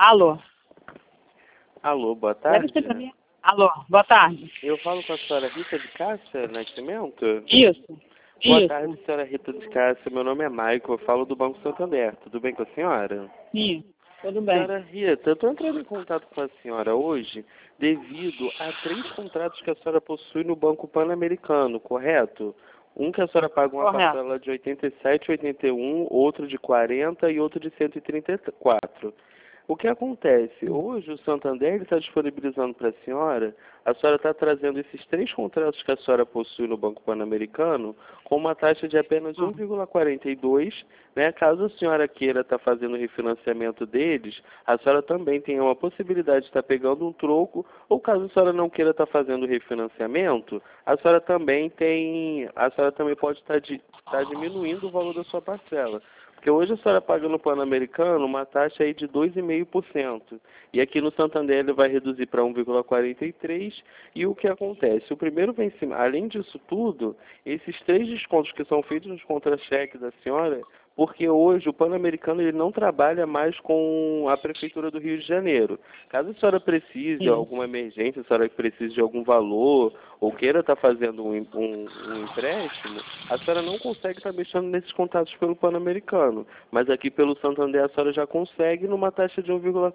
Alô? Alô, boa tarde. Deve ser pra mim. Alô, boa tarde. Eu falo com a senhora Rita de Cássia Nascimento? Isso. Boa tarde, senhora Rita de Cássia. Meu nome é Michael, eu falo do Banco Santander. Tudo bem com a senhora? Sim, tudo bem. Senhora Rita, eu estou entrando em contato com a senhora hoje devido a 3 contratos que a senhora possui no Banco Pan-Americano, correto? Um que a senhora paga uma Correto. parcela de 87,81, outro de 40 e outro de 134. O que acontece? Hoje o Santander está disponibilizando para a senhora está trazendo esses 3 contratos que a senhora possui no Banco Pan-Americano com uma taxa de apenas 1,42, né? Caso a senhora queira estar fazendo o refinanciamento deles, a senhora também tem uma possibilidade de estar pegando um troco, ou caso a senhora não queira estar fazendo o refinanciamento, a senhora também pode estar diminuindo o valor da sua parcela. Porque hoje a senhora paga no Pan-Americano uma taxa aí de 2,5%. E aqui no Santander ele vai reduzir para 1,43%. E o que acontece? O primeiro vencimento, além disso tudo, esses 3 descontos que são feitos nos contra-cheques da senhora, porque hoje o Pan-Americano ele não trabalha mais com a Prefeitura do Rio de Janeiro. Caso a senhora precise de alguma emergência, a senhora precise de algum valor, ou queira estar fazendo um empréstimo, a senhora não consegue estar mexendo nesses contatos pelo Pan-Americano. Mas aqui pelo Santander a senhora já consegue numa taxa de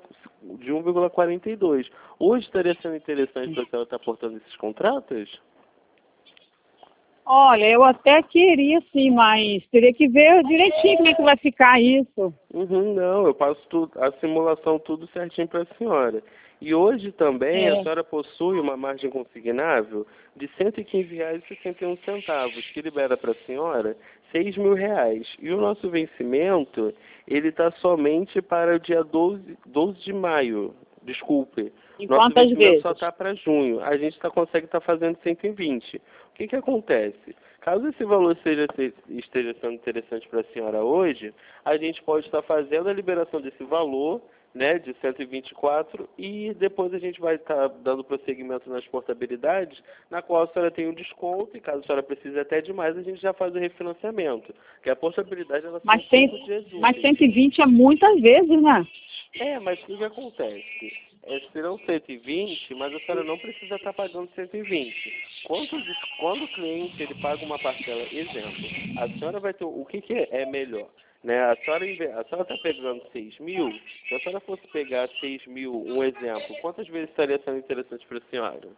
1,42. Hoje estaria sendo interessante para a senhora estar portando esses contratos? Olha, eu até queria sim, mas teria que ver direitinho como é que vai ficar isso. Não, eu passo a simulação tudo certinho para a senhora. E hoje também a senhora possui uma margem consignável de R$ 115,61, que libera para a senhora R$ 6.000. E o nosso vencimento, ele está somente para o dia 12 de maio, desculpe. Em Nosso quantas vencimento vezes? só está para junho. A gente consegue estar fazendo 120. O que acontece? Caso esse valor esteja sendo interessante para a senhora hoje, a gente pode estar fazendo a liberação desse valor, né, de 124, e depois a gente vai estar dando prosseguimento nas portabilidades, na qual a senhora tem um desconto, e caso a senhora precise até de mais, a gente já faz o refinanciamento. Que a portabilidade, ela são 5 dias úteis. Mas 120 é muitas vezes, né? Mas o que acontece? Serão 120, mas a senhora não precisa estar pagando 120. Quando o cliente ele paga uma parcela, exemplo, a senhora vai ter, o que é melhor? Né? A senhora está pegando 6.000, se a senhora fosse pegar 6.000, um exemplo, quantas vezes estaria sendo interessante para a senhora?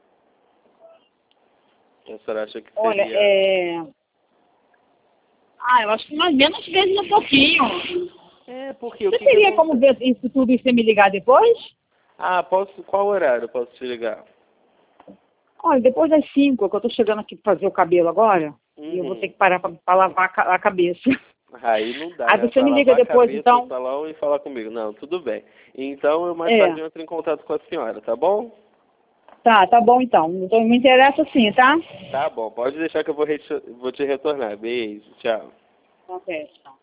A senhora acha que seria... Olha, eu acho que mais menos vezes um pouquinho. Porque o Você que teria como ver isso tudo e você me ligar depois? posso, qual horário eu posso te ligar? Olha, depois das 5, que eu tô chegando aqui pra fazer o cabelo agora, e eu vou ter que parar pra lavar a cabeça. Aí não dá, Aí né? você me liga depois, então? No salão e falar comigo. Não, tudo bem. Então eu mais tarde entro em contato com a senhora, tá bom? Tá bom então. Então me interessa sim, tá? Tá bom, pode deixar que eu vou te retornar. Beijo, tchau. Ok, tchau.